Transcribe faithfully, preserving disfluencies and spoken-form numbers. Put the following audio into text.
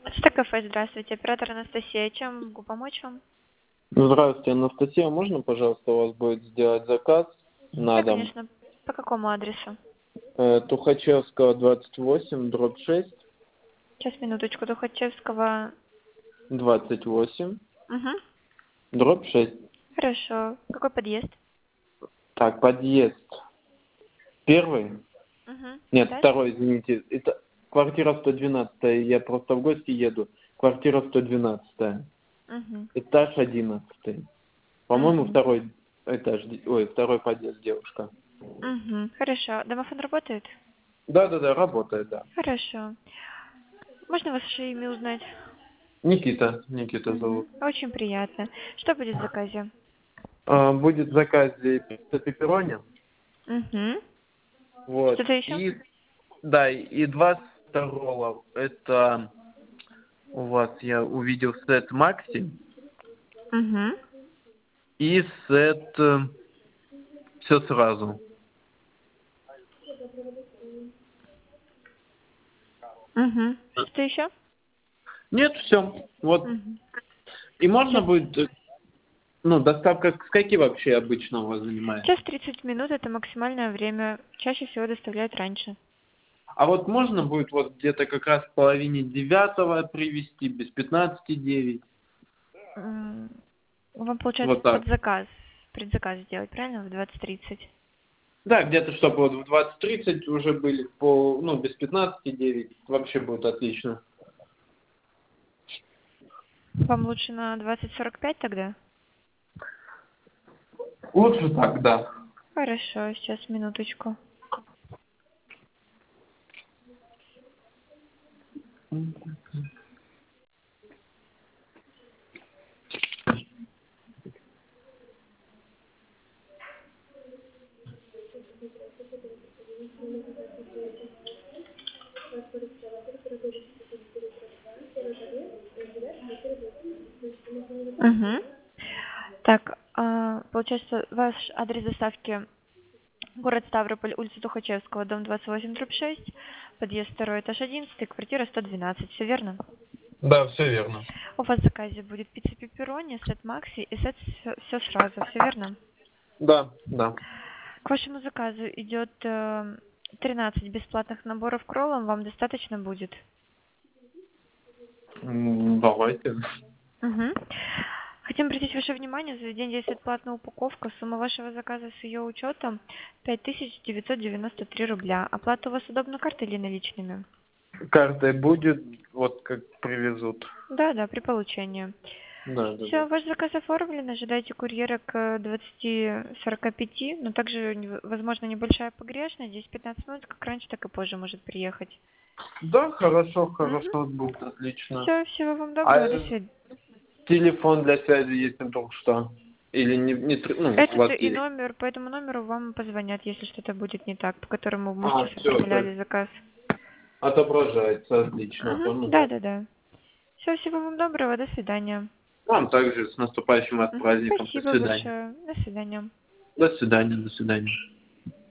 Стакафе, здравствуйте. Оператор Анастасия. Чем могу помочь вам? Здравствуйте, Анастасия. Можно, пожалуйста, у вас будет сделать заказ на Да, дом? конечно. По какому адресу? Э, Тухачевского, двадцать восемь, дробь шесть, Сейчас, минуточку. Тухачевского. двадцать восемь, Угу. дробь шесть. Хорошо. Какой подъезд? Так, подъезд. Первый? Угу. Нет, Дальше? второй, извините. Это квартира сто двенадцать. Я просто в гости еду. Квартира сто двенадцать. Угу. Этаж одиннадцатый. По-моему, Угу. второй этаж, ой, второй подъезд, девушка. Угу. Хорошо. Домофон работает? Да-да-да, работает, да. Хорошо. Можно ваше имя узнать? Никита, Никита Угу. зовут. Очень приятно. Что будет в заказе? А, будет в заказе пицца пепперони. Угу. Вот. Что-то еще? И да, и два сета роллов. Это у вас я увидел сет Макси Угу. и сет все сразу. Угу. Что-то еще? Нет, все. Вот. Угу. И можно Сейчас. будет, э, ну, доставка скольки вообще обычно у вас занимает? Час тридцать минут это максимальное время. Чаще всего доставляют раньше. А вот можно будет вот где-то как раз в половине девятого привезти, без пятнадцати девять. М, Вам, получается, Вот так. под заказ, предзаказ сделать, правильно? В двадцать тридцать. Да, где-то чтобы вот в двадцать тридцать уже были, по, ну, без пятнадцати девять. Вообще будет отлично. Вам лучше на двадцать сорок пять тогда? Лучше так, да. Хорошо, сейчас, минуточку. Угу. Так, а, получается, ваш адрес доставки город Ставрополь, улица Тухачевского, дом двадцать восемь, дробь шесть, подъезд второй, этаж одиннадцать, квартира сто двенадцать. Все верно? Да, все верно. У вас в заказе будет пицца пепперони, сет Макси и сет все сразу. Все верно? Да, да. К вашему заказу идет э, тринадцать бесплатных наборов к роллам. Вам достаточно будет? М, Давайте. Угу. Хотим обратить ваше внимание, в заведении действует платная упаковка. Сумма вашего заказа с ее учетом пять тысяч девятьсот девяносто три рубля. Оплата у вас удобна картой или наличными? Картой будет, вот как привезут. Да, да, при получении. Да, да, да. Все, ваш заказ оформлен. Ожидайте курьера к двадцати сорока пяти, но также, не- возможно, небольшая погрешность. десять-пятнадцать минут, как раньше, так и позже может приехать. Да, хорошо, Угу. хорошо, будет отлично. Все, всего вам А доброго, до э, свидания. телефон для связи есть вдруг что? Или не, не, тр- ну, у Этот вас и есть? номер, по этому номеру вам позвонят, если что-то будет не так, по которому мы А, сейчас все, то оформляли есть заказ. отображается, отлично, Угу. понял. Да, да, да. Все, всего вам доброго, до свидания. Вам также с наступающим вас Угу. праздником. До Спасибо свидания. большое. До свидания. До свидания, до свидания.